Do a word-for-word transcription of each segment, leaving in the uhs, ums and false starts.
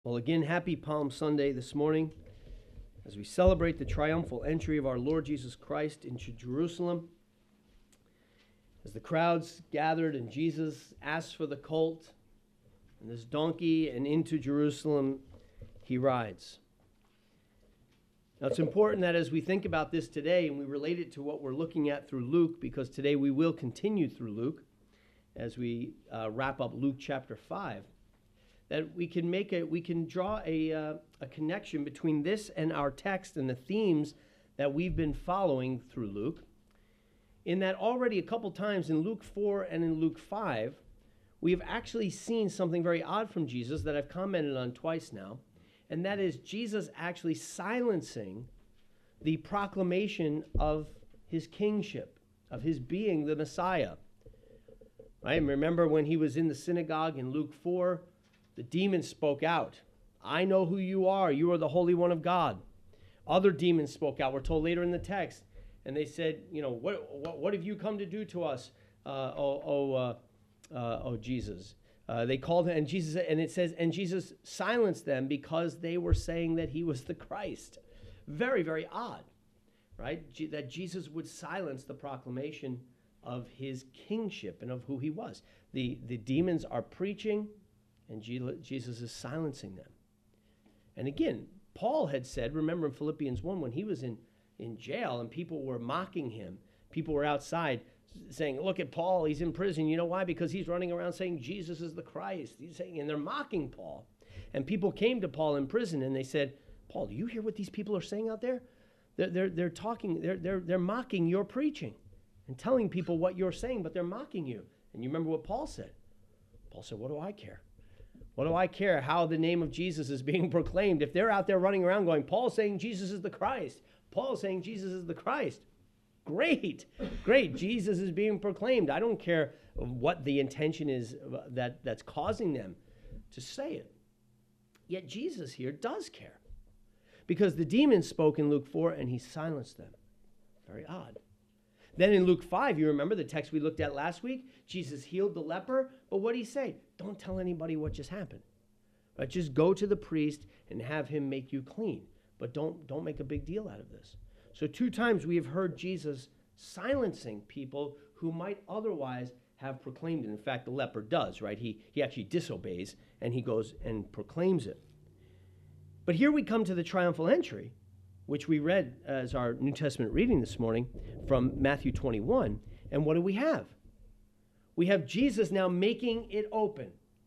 Well, again, happy Palm Sunday this morning as we celebrate the triumphal entry of our Lord Jesus Christ into Jerusalem. As the crowds gathered and Jesus asked for the colt and this donkey, and into Jerusalem he rides. Now, it's important that as we think about this today and we relate it to what we're looking at through Luke, because today we will continue through Luke as we uh, wrap up Luke chapter five, that we can make a, we can draw a, uh, a connection between this and our text and the themes that we've been following through Luke. In that already a couple times in Luke four and in Luke five, we've actually seen something very odd from Jesus that I've commented on twice now, and that is Jesus actually silencing the proclamation of his kingship, of his being the Messiah. Right? And remember when he was in the synagogue in Luke four, the demons spoke out. I know who you are. You are the Holy One of God. Other demons spoke out. We're told later in the text. And they said, you know, what what, what have you come to do to us, uh, oh, oh, uh, uh, oh Jesus? Uh, they called him, and Jesus, and it says, and Jesus silenced them because they were saying that he was the Christ. Very, very odd, right? G- that Jesus would silence the proclamation of his kingship and of who he was. The, the demons are preaching, and Jesus is silencing them. And again, Paul had said, remember in Philippians one, when he was in, in jail and people were mocking him, people were outside saying, look at Paul, he's in prison. You know why? Because he's running around saying Jesus is the Christ. He's saying, and they're mocking Paul. And people came to Paul in prison and they said, Paul, do you hear what these people are saying out there? They're, they're, they're talking, they're, they're, they're mocking your preaching and telling people what you're saying, but they're mocking you. And you remember what Paul said? Paul said, what do I care? What do I care how the name of Jesus is being proclaimed? If they're out there running around going, Paul's saying Jesus is the Christ. Paul's saying Jesus is the Christ. Great, great. Jesus is being proclaimed. I don't care what the intention is that, that's causing them to say it. Yet Jesus here does care. Because the demons spoke in Luke four and he silenced them. Very odd. Then in Luke five, you remember the text we looked at last week? Jesus healed the leper, but what did he say? Don't tell anybody what just happened. Right? Just go to the priest and have him make you clean. But don't, don't make a big deal out of this. So two times we have heard Jesus silencing people who might otherwise have proclaimed it. In fact, the leper does, right? He, he actually disobeys and he goes and proclaims it. But here we come to the triumphal entry, which we read as our New Testament reading this morning from Matthew twenty-one. And what do we have? We have Jesus now making it open.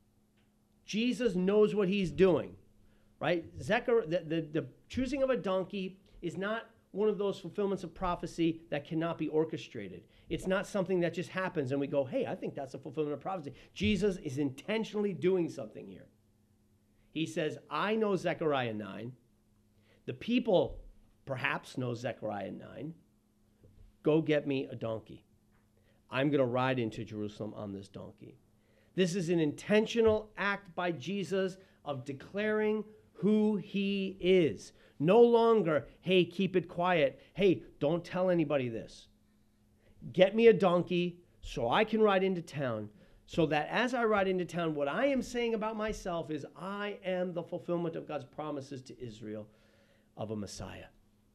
Jesus knows what he's doing, right? Zechariah, the, the, the choosing of a donkey is not one of those fulfillments of prophecy that cannot be orchestrated. It's not something that just happens and we go, hey, I think that's a fulfillment of prophecy. Jesus is intentionally doing something here. He says, I know Zechariah nine. The people perhaps know Zechariah nine. Go get me a donkey. I'm going to ride into Jerusalem on this donkey. This is an intentional act by Jesus of declaring who he is. No longer, hey, keep it quiet. Hey, don't tell anybody this. Get me a donkey so I can ride into town, so that as I ride into town, what I am saying about myself is I am the fulfillment of God's promises to Israel of a Messiah.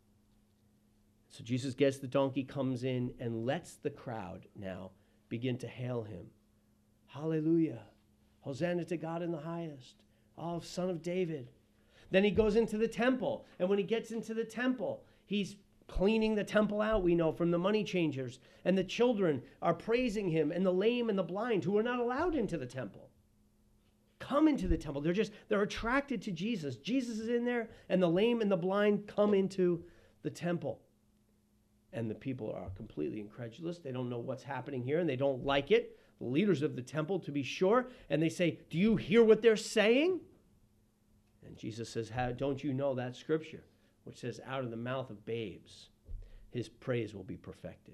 So Jesus gets the donkey, comes in, and lets the crowd now begin to hail him. Hallelujah. Hosanna to God in the highest. Oh, Son of David. Then he goes into the temple. And when he gets into the temple, he's cleaning the temple out, we know, from the money changers. And the children are praising him, and the lame and the blind who are not allowed into the temple come into the temple. They're just, they're attracted to Jesus. Jesus is in there, and the lame and the blind come into the temple. And the people are completely incredulous. They don't know what's happening here, and they don't like it. The leaders of the temple, to be sure. And they say, do you hear what they're saying? And Jesus says, How, don't you know that scripture, which says, out of the mouth of babes, his praise will be perfected.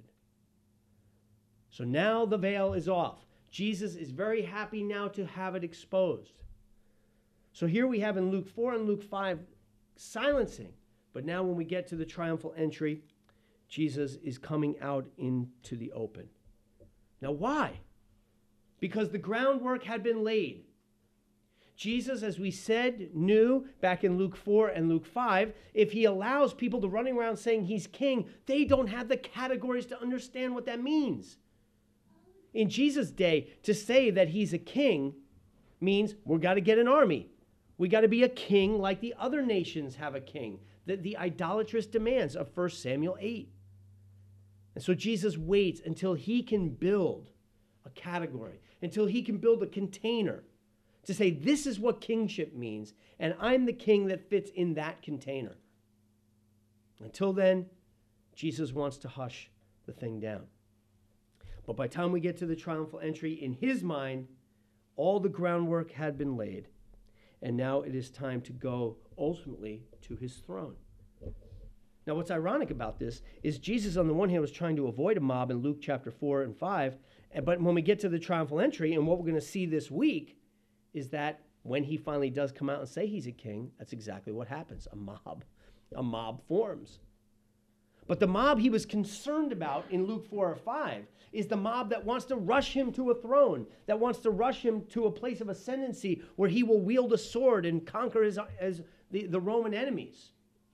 So now the veil is off. Jesus is very happy now to have it exposed. So here we have in Luke four and Luke five, silencing. But now when we get to the triumphal entry, Jesus is coming out into the open. Now why? Because the groundwork had been laid. Jesus, as we said, knew back in Luke four and Luke five, if he allows people to running around saying he's king, they don't have the categories to understand what that means. In Jesus' day, to say that he's a king means we've got to get an army. We got to be a king like the other nations have a king. The, the idolatrous demands of First Samuel eight. And so Jesus waits until he can build a category, until he can build a container to say this is what kingship means, and I'm the king that fits in that container. Until then, Jesus wants to hush the thing down. But by the time we get to the triumphal entry, in his mind, all the groundwork had been laid, and now it is time to go ultimately to his throne. Now, what's ironic about this is Jesus, on the one hand, was trying to avoid a mob in Luke chapter four and five, but when we get to the triumphal entry, and what we're going to see this week, is that when he finally does come out and say he's a king, that's exactly what happens. A mob. A mob forms. But the mob he was concerned about in Luke four or five is the mob that wants to rush him to a throne, that wants to rush him to a place of ascendancy where he will wield a sword and conquer his, his, the, the Roman enemies.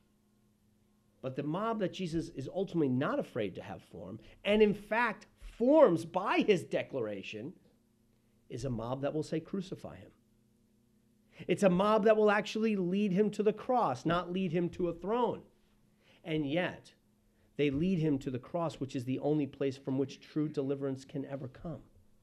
But the mob that Jesus is ultimately not afraid to have form, and in fact forms by his declaration, is a mob that will say, crucify him. It's a mob that will actually lead him to the cross, not lead him to a throne. And yet, they lead him to the cross, which is the only place from which true deliverance can ever come.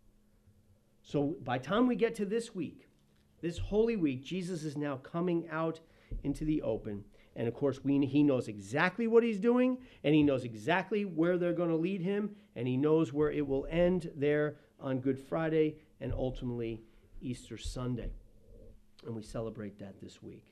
So by the time we get to this week, this Holy Week, Jesus is now coming out into the open. And of course, we, he knows exactly what he's doing, and he knows exactly where they're going to lead him, and he knows where it will end there on Good Friday and ultimately Easter Sunday. And we celebrate that this week.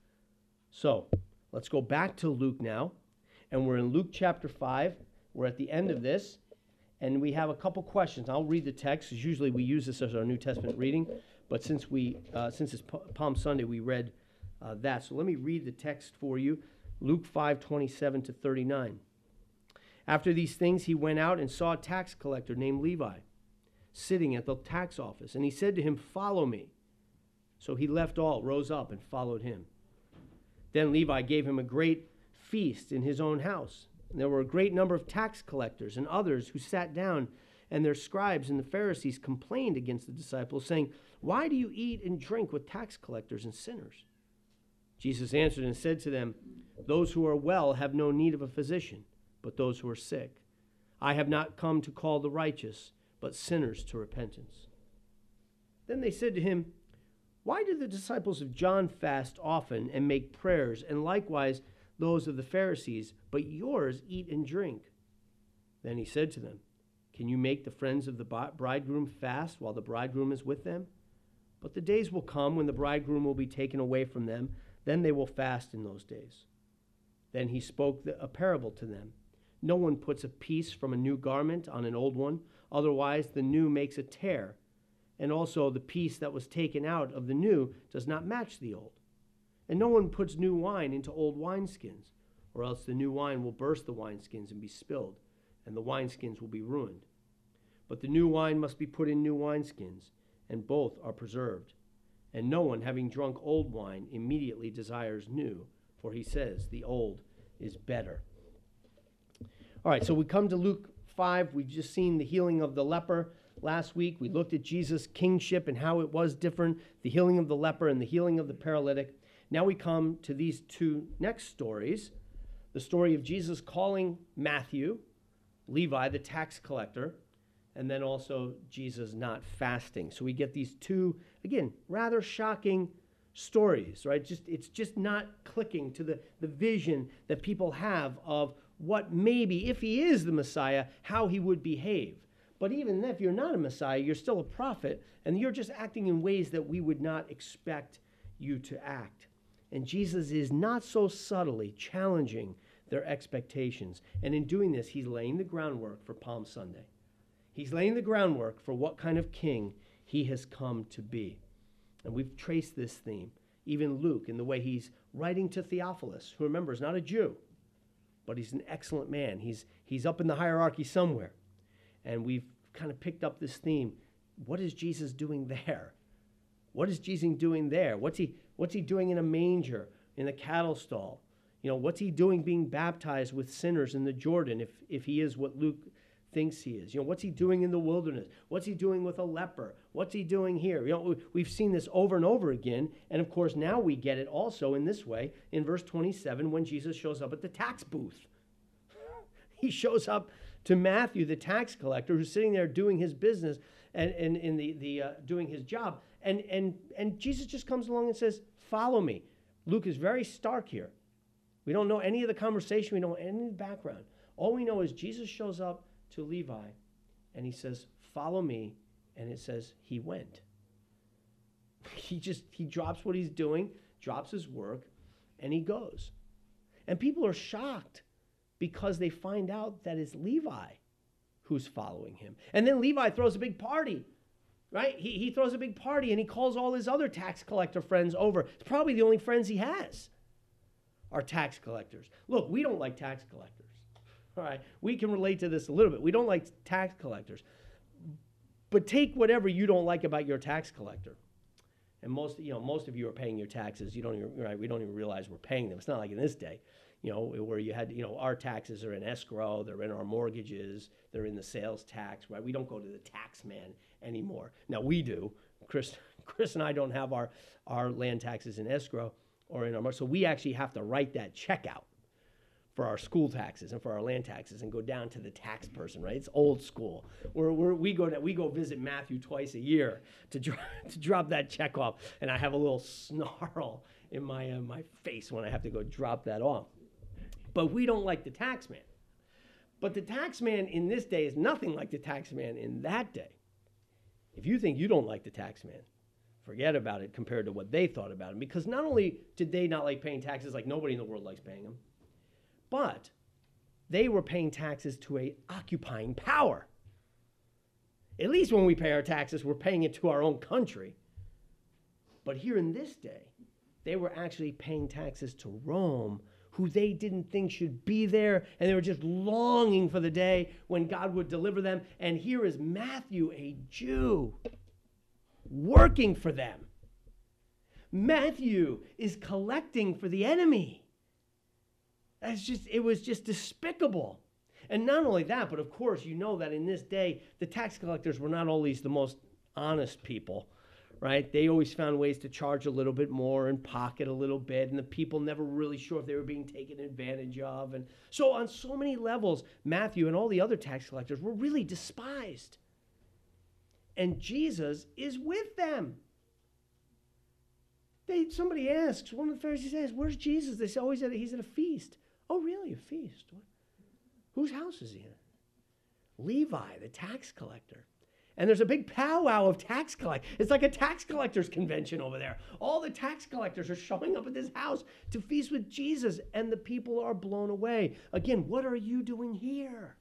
So let's go back to Luke now. And we're in Luke chapter five. We're at the end of this. And we have a couple questions. I'll read the text, because usually we use this as our New Testament reading. But since we uh, since it's Palm Sunday, we read uh, that. So let me read the text for you. Luke five, twenty-seven to thirty-nine. After these things, he went out and saw a tax collector named Levi sitting at the tax office. And he said to him, "Follow me." So he left all, rose up, and followed him. Then Levi gave him a great feast in his own house. And there were a great number of tax collectors and others who sat down, and their scribes and the Pharisees complained against the disciples, saying, "Why do you eat and drink with tax collectors and sinners?" Jesus answered and said to them, "Those who are well have no need of a physician, but those who are sick. I have not come to call the righteous, but sinners to repentance." Then they said to him, "Why do the disciples of John fast often and make prayers, and likewise those of the Pharisees, but yours eat and drink?" Then he said to them, "Can you make the friends of the bridegroom fast while the bridegroom is with them? But the days will come when the bridegroom will be taken away from them. Then they will fast in those days." Then he spoke a parable to them. "No one puts a piece from a new garment on an old one, otherwise the new makes a tear. And also the piece that was taken out of the new does not match the old. And no one puts new wine into old wineskins, or else the new wine will burst the wineskins and be spilled, and the wineskins will be ruined. But the new wine must be put in new wineskins, and both are preserved. And no one, having drunk old wine, immediately desires new, for he says, the old is better." All right, so we come to Luke five. We've just seen the healing of the leper. Last week, we looked at Jesus' kingship and how it was different, the healing of the leper and the healing of the paralytic. Now we come to these two next stories, the story of Jesus calling Matthew, Levi, the tax collector, and then also Jesus not fasting. So we get these two, again, rather shocking stories, right? Just it's just not clicking to the, the vision that people have of what maybe, if he is the Messiah, how he would behave. But even if you're not a Messiah, you're still a prophet, and you're just acting in ways that we would not expect you to act. And Jesus is not so subtly challenging their expectations. And in doing this, he's laying the groundwork for Palm Sunday. He's laying the groundwork for what kind of king he has come to be. And we've traced this theme. Even Luke, in the way he's writing to Theophilus, who, remember, is not a Jew, but he's an excellent man. He's, he's up in the hierarchy somewhere. And we've kind of picked up this theme. What is Jesus doing there? What is Jesus doing there? What's he, what's he doing in a manger, in a cattle stall? You know, what's he doing being baptized with sinners in the Jordan if, if he is what Luke thinks he is? You know, what's he doing in the wilderness? What's he doing with a leper? What's he doing here? You know, we've seen this over and over again. And of course, now we get it also in this way in verse twenty-seven when Jesus shows up at the tax booth. He shows up to Matthew, the tax collector, who's sitting there doing his business and, and in the, the uh, doing his job. And, and, and Jesus just comes along and says, follow me. Luke is very stark here. We don't know any of the conversation. We don't know any of the background. All we know is Jesus shows up to Levi and he says, follow me. And it says he went. He just, he drops what he's doing, drops his work, and he goes. And people are shocked because they find out that it's Levi who's following him. And then Levi throws a big party, right? He, he throws a big party and he calls all his other tax collector friends over. It's probably the only friends he has are tax collectors. Look, we don't like tax collectors. All right, we can relate to this a little bit. We don't like tax collectors. But take whatever you don't like about your tax collector. And most, you know, most of you are paying your taxes. You don't even, right? We don't even realize we're paying them. It's not like in this day, you know, where you had, you know, our taxes are in escrow, they're in our mortgages, they're in the sales tax, right? We don't go to the tax man anymore. Now we do. Chris, Chris and I don't have our, our land taxes in escrow or in our, so we actually have to write that check out for our school taxes and for our land taxes and go down to the tax person, right? It's old school. We're, we're, we go to, we go visit Matthew twice a year to, dro- to drop that check off, and I have a little snarl in my uh, my face when I have to go drop that off. But we don't like the tax man. But the tax man in this day is nothing like the tax man in that day. If you think you don't like the tax man, forget about it compared to what they thought about him. Because not only did they not like paying taxes, like nobody in the world likes paying them, but they were paying taxes to a occupying power. At least when we pay our taxes, we're paying it to our own country. But here in this day, they were actually paying taxes to Rome, who they didn't think should be there, and they were just longing for the day when God would deliver them. And here is Matthew, a Jew, working for them. Matthew is collecting for the enemy. That's just, it was just despicable. And not only that, but of course, you know that in this day, the tax collectors were not always the most honest people, right? They always found ways to charge a little bit more and pocket a little bit, and the people never really sure if they were being taken advantage of. And so on so many levels, Matthew and all the other tax collectors were really despised. And Jesus is with them. They, somebody asks, one of the Pharisees says, where's Jesus? They say, oh, he's at a, he's at a feast. Oh, really, a feast? What? Whose house is he in? Levi, the tax collector. And there's a big powwow of tax collectors. It's like a tax collectors convention over there. All the tax collectors are showing up at this house to feast with Jesus, and the people are blown away. Again, what are you doing here?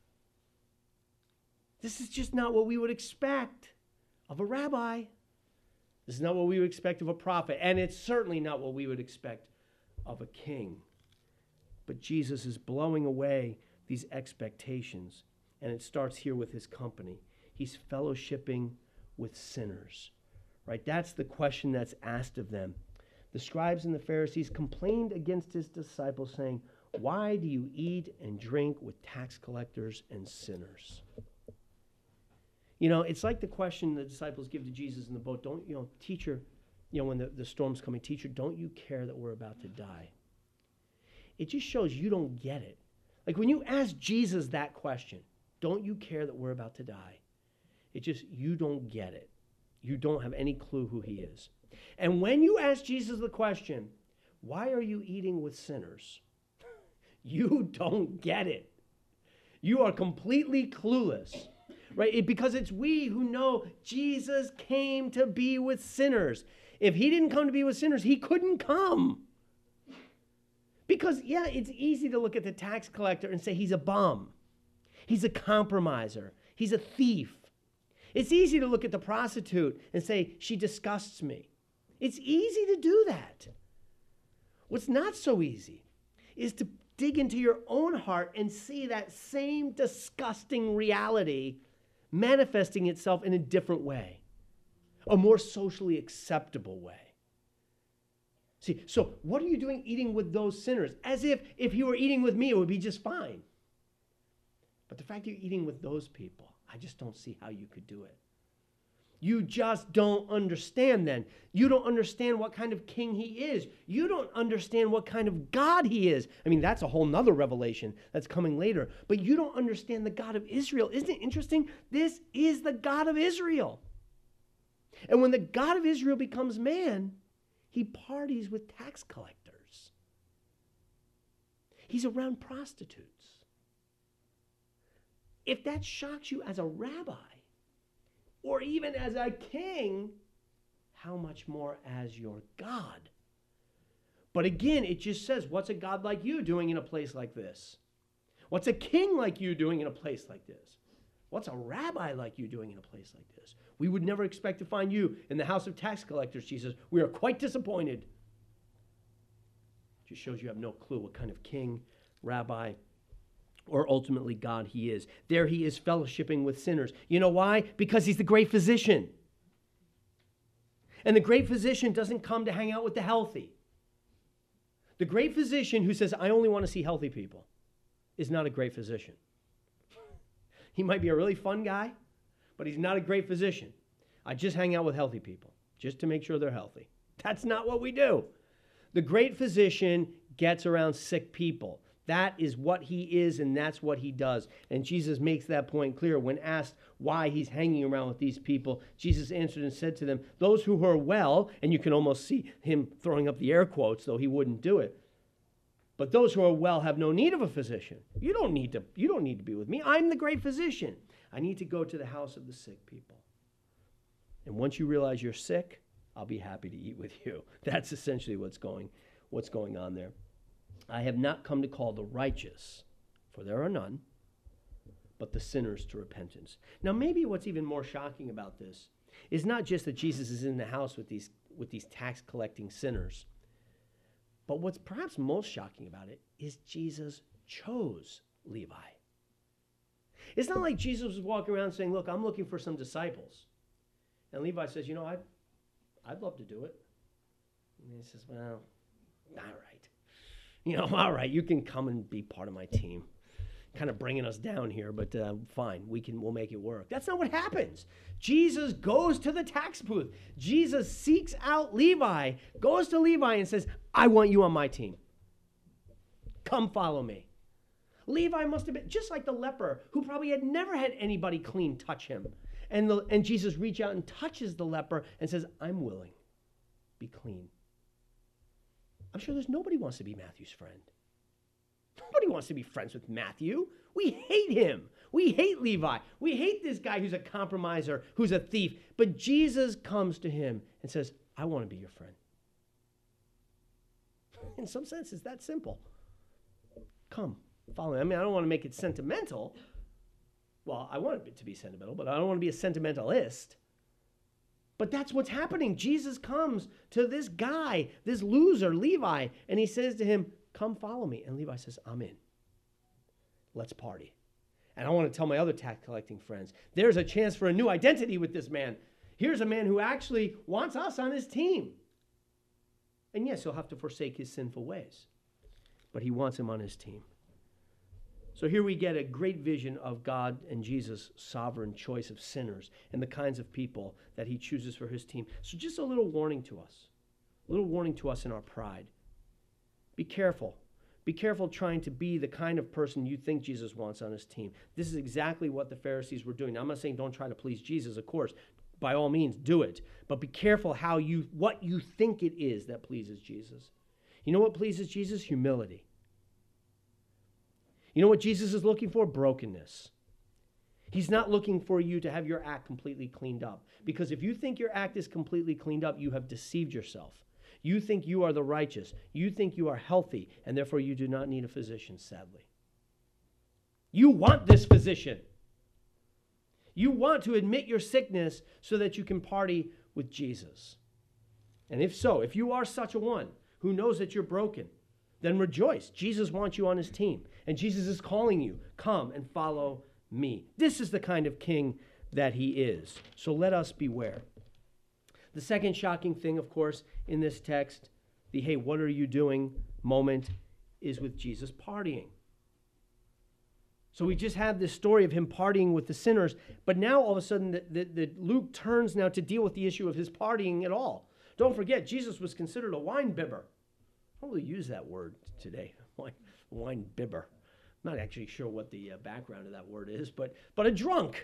This is just not what we would expect of a rabbi. This is not what we would expect of a prophet, and it's certainly not what we would expect of a king. But Jesus is blowing away these expectations, and it starts here with his company. He's fellowshipping with sinners, right? That's the question that's asked of them. The scribes and the Pharisees complained against his disciples, saying, why do you eat and drink with tax collectors and sinners? You know, it's like the question the disciples give to Jesus in the boat. Don't, you know, teacher, you know, when the, the storm's coming, teacher, don't you care that we're about to die? It just shows you don't get it. Like when you ask Jesus that question, don't you care that we're about to die? It just, you don't get it. You don't have any clue who he is. And when you ask Jesus the question, why are you eating with sinners? You don't get it. You are completely clueless, right? It, because it's we who know Jesus came to be with sinners. If he didn't come to be with sinners, he couldn't come. Because, yeah, it's easy to look at the tax collector and say he's a bum. He's a compromiser. He's a thief. It's easy to look at the prostitute and say, she disgusts me. It's easy to do that. What's not so easy is to dig into your own heart and see that same disgusting reality manifesting itself in a different way. a more socially acceptable way. See, so what are you doing eating with those sinners? As if if you were eating with me, it would be just fine. But the fact that you're eating with those people, I just don't see how you could do it. You just don't understand then. You don't understand what kind of king he is. You don't understand what kind of God he is. I mean, that's a whole nother revelation that's coming later. But you don't understand the God of Israel. Isn't it interesting? This is the God of Israel. And when the God of Israel becomes man, he parties with tax collectors. He's around prostitutes. If that shocks you as a rabbi, or even as a king, how much more as your God? But again, it just says, what's a God like you doing in a place like this? What's a king like you doing in a place like this? What's a rabbi like you doing in a place like this? We would never expect to find you in the house of tax collectors, Jesus. We are quite disappointed. Just shows you have no clue what kind of king, rabbi, or ultimately God he is. There he is fellowshipping with sinners. You know why? Because he's the great physician. And the great physician doesn't come to hang out with the healthy. The great physician who says, I only want to see healthy people, is not a great physician. He might be a really fun guy, but he's not a great physician. I just hang out with healthy people, just to make sure they're healthy. That's not what we do. The great physician gets around sick people. That is what he is, and that's what he does. And Jesus makes that point clear when asked why he's hanging around with these people. Jesus answered and said to them, those who are well, and you can almost see him throwing up the air quotes, though he wouldn't do it. But those who are well have no need of a physician. You don't need to, you don't need to be with me. I'm the great physician. I need to go to the house of the sick people. And once you realize you're sick, I'll be happy to eat with you. That's essentially what's going, what's going on there. I have not come to call the righteous, for there are none, but the sinners to repentance. Now, maybe what's even more shocking about this is not just that Jesus is in the house with these, with these tax-collecting sinners, but what's perhaps most shocking about it is Jesus chose Levi. It's not like Jesus was walking around saying, look, I'm looking for some disciples. And Levi says, you know, I'd, I'd love to do it. And he says, well, all right. You know, all right, you can come and be part of my team. Kind of bringing us down here, but uh, fine, we can, we'll make it work. That's not what happens. Jesus goes to the tax booth. Jesus seeks out Levi, goes to Levi and says, I want you on my team. Come follow me. Levi must have been just like the leper who probably had never had anybody clean touch him. And, the, and Jesus reaches out and touches the leper and says, I'm willing. Be clean. I'm sure there's nobody who wants to be Matthew's friend. Nobody wants to be friends with Matthew. We hate him. We hate Levi. We hate this guy who's a compromiser, who's a thief. But Jesus comes to him and says, I want to be your friend. In some sense, it's that simple. Come, follow me. I mean, I don't want to make it sentimental. Well, I want it to be sentimental, but I don't want to be a sentimentalist. But that's what's happening. Jesus comes to this guy, this loser, Levi, and he says to him, come follow me. And Levi says, I'm in. Let's party. And I want to tell my other tax collecting friends, there's a chance for a new identity with this man. Here's a man who actually wants us on his team. And yes, he'll have to forsake his sinful ways, but he wants him on his team. So here we get a great vision of God and Jesus' sovereign choice of sinners and the kinds of people that he chooses for his team. So just a little warning to us, a little warning to us in our pride. Be careful. Be careful trying to be the kind of person you think Jesus wants on his team. This is exactly what the Pharisees were doing. Now, I'm not saying don't try to please Jesus, of course. By all means, do it. But be careful how you, what you think it is that pleases Jesus. You know what pleases Jesus? Humility. You know what Jesus is looking for? Brokenness. He's not looking for you to have your act completely cleaned up. Because if you think your act is completely cleaned up, you have deceived yourself. You think you are the righteous. You think you are healthy, and therefore you do not need a physician, sadly. You want this physician. You want to admit your sickness so that you can party with Jesus. And if so, if you are such a one who knows that you're broken, then rejoice. Jesus wants you on his team. And Jesus is calling you, come and follow me. This is the kind of king that he is. So let us beware. The second shocking thing, of course, in this text, the hey, what are you doing moment, is with Jesus partying. So we just have this story of him partying with the sinners, but now all of a sudden the, the, the Luke turns now to deal with the issue of his partying at all. Don't forget, Jesus was considered a wine bibber. I don't really use that word today, wine, wine bibber. I'm not actually sure what the uh, background of that word is, but but a drunk,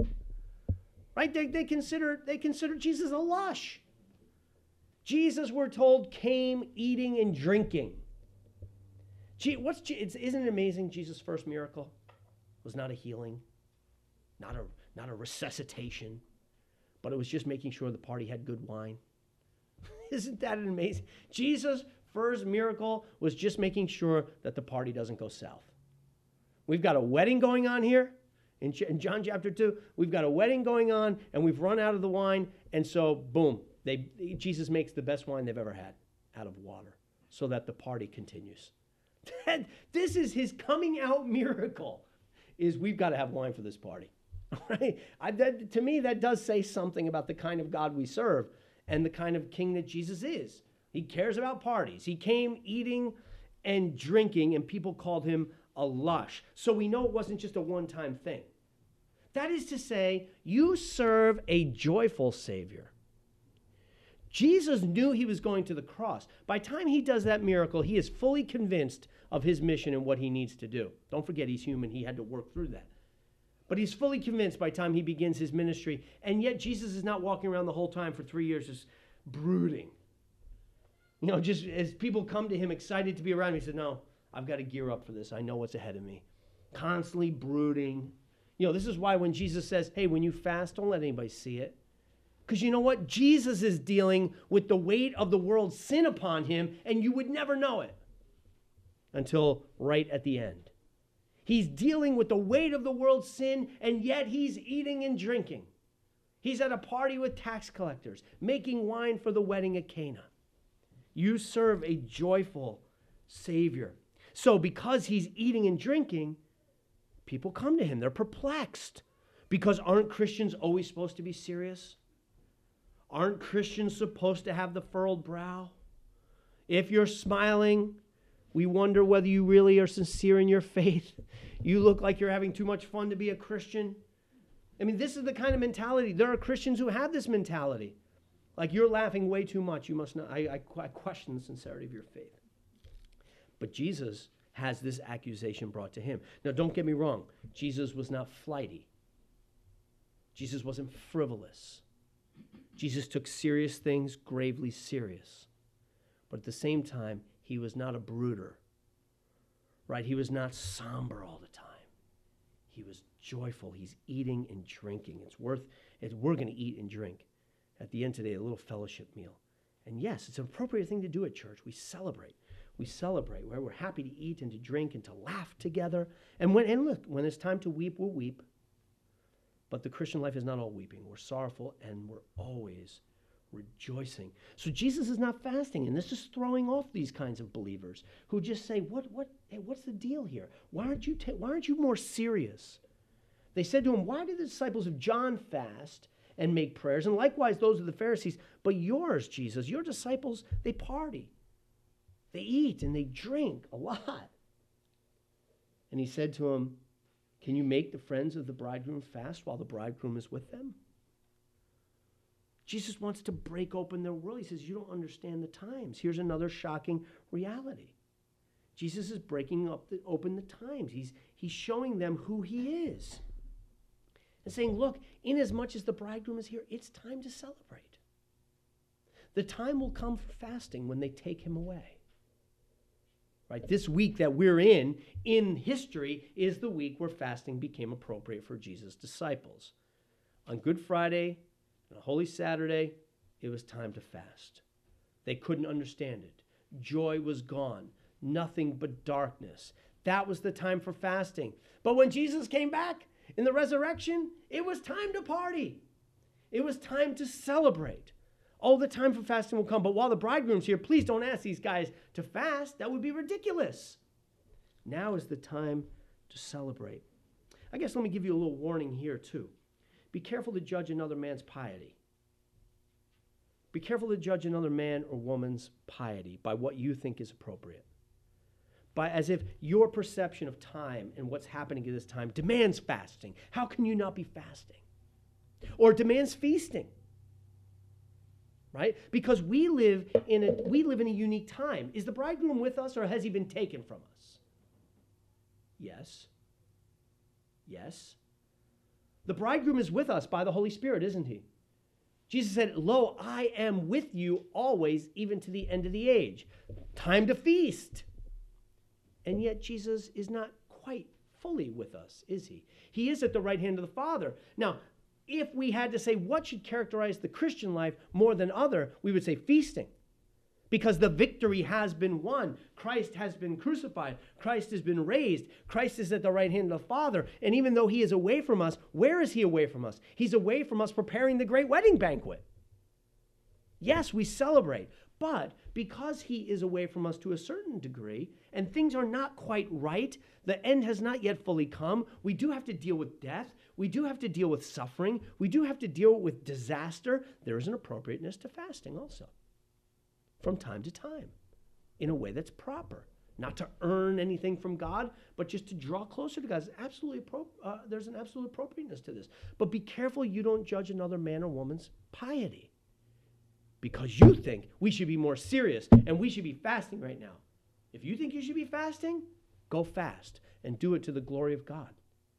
right? They, they consider they consider Jesus a lush. Jesus, we're told, came eating and drinking. Gee, what's it's, isn't it amazing? Jesus' first miracle was not a healing, not a not a resuscitation, but it was just making sure the party had good wine. Isn't that amazing? Jesus' first miracle was just making sure that the party doesn't go south. We've got a wedding going on here in, in John chapter two. We've got a wedding going on, and we've run out of the wine, and so boom, they Jesus makes the best wine they've ever had out of water, so that the party continues. This is his coming out miracle. Is we've got to have wine for this party, right? I, that, to me, that does say something about the kind of God we serve and the kind of king that Jesus is. He cares about parties. He came eating and drinking, and people called him a lush. So we know it wasn't just a one-time thing. That is to say, you serve a joyful Savior. Jesus knew he was going to the cross. By the time he does that miracle, he is fully convinced of his mission and what he needs to do. Don't forget, he's human. He had to work through that. But he's fully convinced by the time he begins his ministry. And yet Jesus is not walking around the whole time for three years just brooding. You know, just as people come to him excited to be around him, he said, no, I've got to gear up for this. I know what's ahead of me. Constantly brooding. You know, this is why when Jesus says, hey, when you fast, don't let anybody see it. Because you know what? Jesus is dealing with the weight of the world's sin upon him, and you would never know it until right at the end. He's dealing with the weight of the world's sin, and yet he's eating and drinking. He's at a party with tax collectors, making wine for the wedding at Cana. You serve a joyful Savior. So because he's eating and drinking, people come to him. They're perplexed. Because aren't Christians always supposed to be serious? Aren't Christians supposed to have the furrowed brow? If you're smiling, we wonder whether you really are sincere in your faith. You look like you're having too much fun to be a Christian. I mean, this is the kind of mentality. There are Christians who have this mentality. Like, you're laughing way too much. You must not. I, I, I question the sincerity of your faith. But Jesus has this accusation brought to him. Now, don't get me wrong. Jesus was not flighty. Jesus wasn't frivolous. Jesus took serious things gravely serious. But at the same time, he was not a brooder, right? He was not somber all the time. He was joyful. He's eating and drinking. It's worth it. We're going to eat and drink at the end today, a little fellowship meal. And yes, it's an appropriate thing to do at church. We celebrate. We celebrate, where we're happy to eat and to drink and to laugh together. And when and look, when it's time to weep, we'll weep. But the Christian life is not all weeping. We're sorrowful, and we're always rejoicing. So Jesus is not fasting, and this is throwing off these kinds of believers who just say, "What? What? Hey, what's the deal here? Why aren't you? Ta- why aren't you more serious?" They said to him, "Why did the disciples of John fast and make prayers, and likewise those of the Pharisees? But yours, Jesus, your disciples, they party, they eat, and they drink a lot." And he said to him, "Can you make the friends of the bridegroom fast while the bridegroom is with them?" Jesus wants to break open their world. He says, you don't understand the times. Here's another shocking reality. Jesus is breaking up the, open the times. He's, he's showing them who he is. And saying, look, inasmuch as the bridegroom is here, it's time to celebrate. The time will come for fasting when they take him away. Right? This week that we're in, in history, is the week where fasting became appropriate for Jesus' disciples. On Good Friday and Holy Saturday, it was time to fast. They couldn't understand it. Joy was gone. Nothing but darkness. That was the time for fasting. But when Jesus came back in the resurrection, it was time to party. It was time to celebrate. Oh, the time for fasting will come. But while the bridegroom's here, please don't ask these guys to fast. That would be ridiculous. Now is the time to celebrate. I guess let me give you a little warning here, too. Be careful to judge another man's piety. Be careful to judge another man or woman's piety by what you think is appropriate. By as if your perception of time and what's happening at this time demands fasting. How can you not be fasting? Or demands feasting. Right? Because we live in a we live in a unique time. Is the bridegroom with us, or has he been taken from us? Yes. Yes. The bridegroom is with us by the Holy Spirit, isn't he? Jesus said, "Lo, I am with you always, even to the end of the age." Time to feast. And yet Jesus is not quite fully with us, is he? He is at the right hand of the Father. Now, if we had to say what should characterize the Christian life more than other, we would say feasting. Because the victory has been won. Christ has been crucified. Christ has been raised. Christ is at the right hand of the Father. And even though he is away from us, where is he away from us? He's away from us preparing the great wedding banquet. Yes, we celebrate. But because he is away from us to a certain degree, and things are not quite right, the end has not yet fully come, we do have to deal with death, we do have to deal with suffering, we do have to deal with disaster. There is an appropriateness to fasting also, from time to time, in a way that's proper. Not to earn anything from God, but just to draw closer to God. It's absolutely appro- uh, there's an absolute appropriateness to this. But be careful you don't judge another man or woman's piety, because you think we should be more serious and we should be fasting right now. If you think you should be fasting, go fast and do it to the glory of God.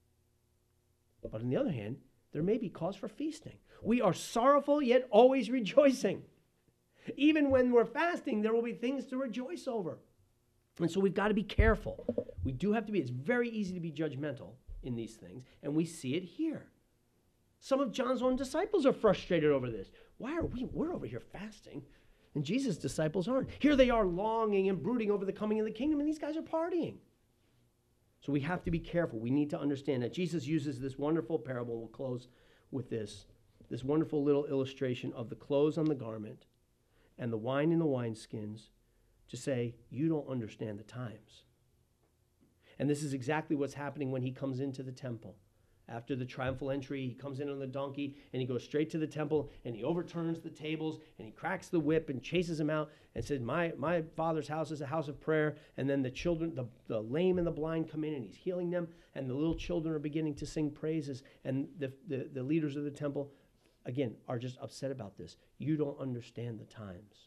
But on the other hand, there may be cause for feasting. We are sorrowful, yet always rejoicing. Even when we're fasting, there will be things to rejoice over. And so we've got to be careful. We do have to be, it's very easy to be judgmental in these things, and we see it here. Some of John's own disciples are frustrated over this. Why are we, we're over here fasting, and Jesus' disciples aren't. Here they are longing and brooding over the coming of the kingdom, and these guys are partying. So we have to be careful. We need to understand that Jesus uses this wonderful parable. We'll close with this, this wonderful little illustration of the clothes on the garment and the wine in the wineskins to say, you don't understand the times. And this is exactly what's happening when he comes into the temple. After the triumphal entry, he comes in on the donkey and he goes straight to the temple and he overturns the tables and he cracks the whip and chases them out and says, my, my father's house is a house of prayer. And then the children, the, the lame and the blind come in and he's healing them, and the little children are beginning to sing praises, and the, the, the leaders of the temple, again, are just upset about this. You don't understand the times.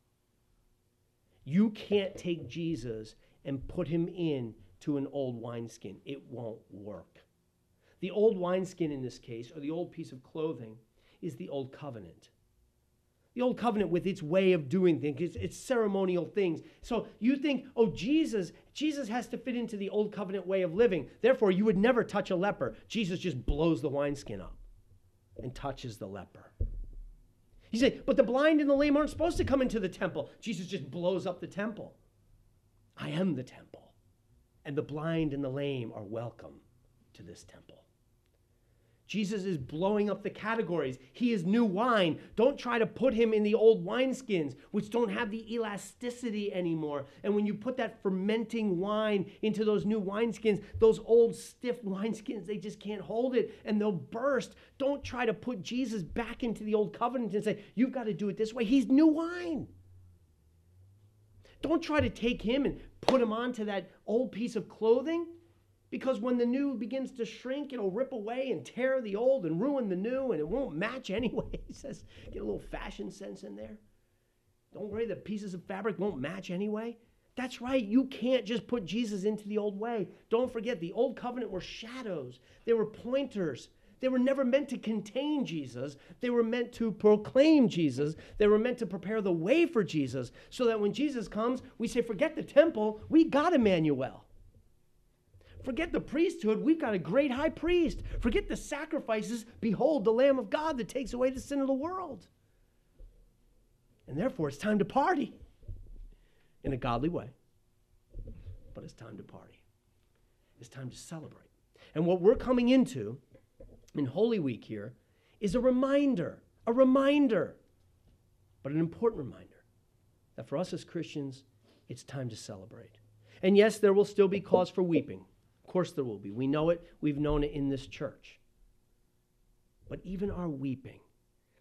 You can't take Jesus and put him in to an old wineskin. It won't work. The old wineskin in this case, or the old piece of clothing, is the old covenant. The old covenant with its way of doing things, its, its ceremonial things. So you think, oh, Jesus, Jesus has to fit into the old covenant way of living. Therefore, you would never touch a leper. Jesus just blows the wineskin up and touches the leper. You say, but the blind and the lame aren't supposed to come into the temple. Jesus just blows up the temple. I am the temple, and the blind and the lame are welcome to this temple. Jesus is blowing up the categories. He is new wine. Don't try to put him in the old wineskins, which don't have the elasticity anymore. And when you put that fermenting wine into those new wineskins, those old stiff wineskins, they just can't hold it and they'll burst. Don't try to put Jesus back into the old covenant and say, you've got to do it this way. He's new wine. Don't try to take him and put him onto that old piece of clothing. Because when the new begins to shrink, it'll rip away and tear the old and ruin the new, and it won't match anyway. He says, get a little fashion sense in there. Don't worry, the pieces of fabric won't match anyway. That's right, you can't just put Jesus into the old way. Don't forget, the old covenant were shadows. They were pointers. They were never meant to contain Jesus. They were meant to proclaim Jesus. They were meant to prepare the way for Jesus, so that when Jesus comes, we say, forget the temple, we got Emmanuel. Forget the priesthood, we've got a great high priest. Forget the sacrifices, behold the Lamb of God that takes away the sin of the world. And therefore it's time to party in a godly way. But it's time to party. It's time to celebrate. And what we're coming into in Holy Week here is a reminder, a reminder, but an important reminder that for us as Christians, it's time to celebrate. And yes, there will still be cause for weeping. Of course there will be. We know it. We've known it in this church. But even our weeping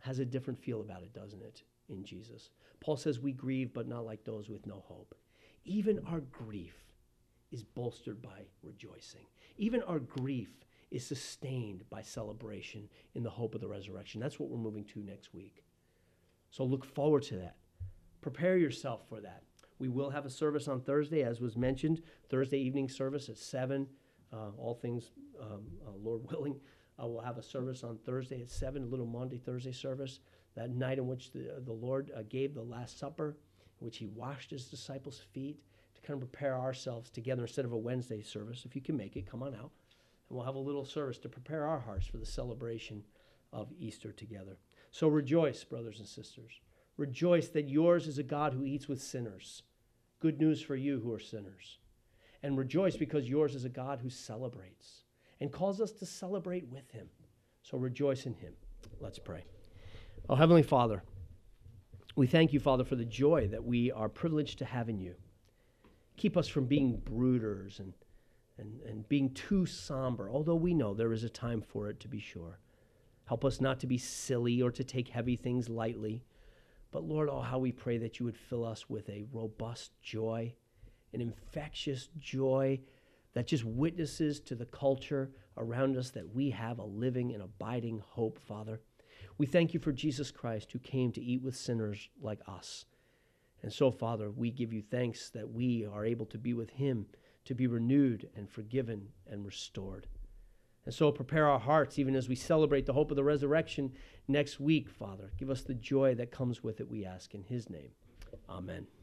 has a different feel about it, doesn't it, in Jesus? Paul says we grieve, but not like those with no hope. Even our grief is bolstered by rejoicing. Even our grief is sustained by celebration in the hope of the resurrection. That's what we're moving to next week. So look forward to that. Prepare yourself for that. We will have a service on Thursday, as was mentioned, Thursday evening service at seven. Uh, all things, um, uh, Lord willing, uh, we'll have a service on Thursday at seven, a little Maundy Thursday service, that night in which the, the Lord uh, gave the Last Supper, in which he washed his disciples' feet, to kind of prepare ourselves together instead of a Wednesday service. If you can make it, come on out. And we'll have a little service to prepare our hearts for the celebration of Easter together. So rejoice, brothers and sisters. Rejoice that yours is a God who eats with sinners. Good news for you who are sinners. And rejoice because yours is a God who celebrates and calls us to celebrate with him. So rejoice in him. Let's pray. Oh, Heavenly Father, we thank you, Father, for the joy that we are privileged to have in you. Keep us from being brooders and, and, and being too somber, although we know there is a time for it, to be sure. Help us not to be silly or to take heavy things lightly. But Lord, oh, how we pray that you would fill us with a robust joy, an infectious joy that just witnesses to the culture around us that we have a living and abiding hope, Father. We thank you for Jesus Christ, who came to eat with sinners like us. And so, Father, we give you thanks that we are able to be with him, to be renewed and forgiven and restored. And so prepare our hearts even as we celebrate the hope of the resurrection next week, Father. Give us the joy that comes with it, we ask in his name. Amen.